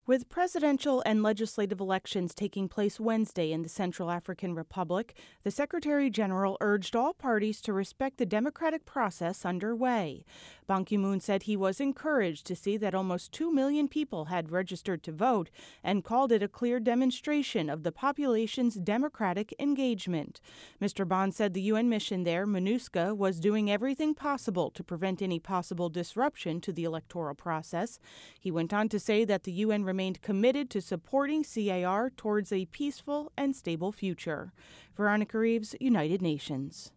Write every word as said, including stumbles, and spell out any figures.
With presidential and legislative elections taking place Wednesday in the Central African Republic, the Secretary General urged all parties to respect the democratic process underway. Ban Ki-moon said he was encouraged to see that almost two million people had registered to vote and called it a clear demonstration of the population's democratic engagement. Mister Ban said the U N mission there, MONUSCO, was doing everything possible to prevent any possible disruption to the electoral process. He went on to say that the U N remained committed to supporting C A R towards a peaceful and stable future. Veronica Reeves, United Nations.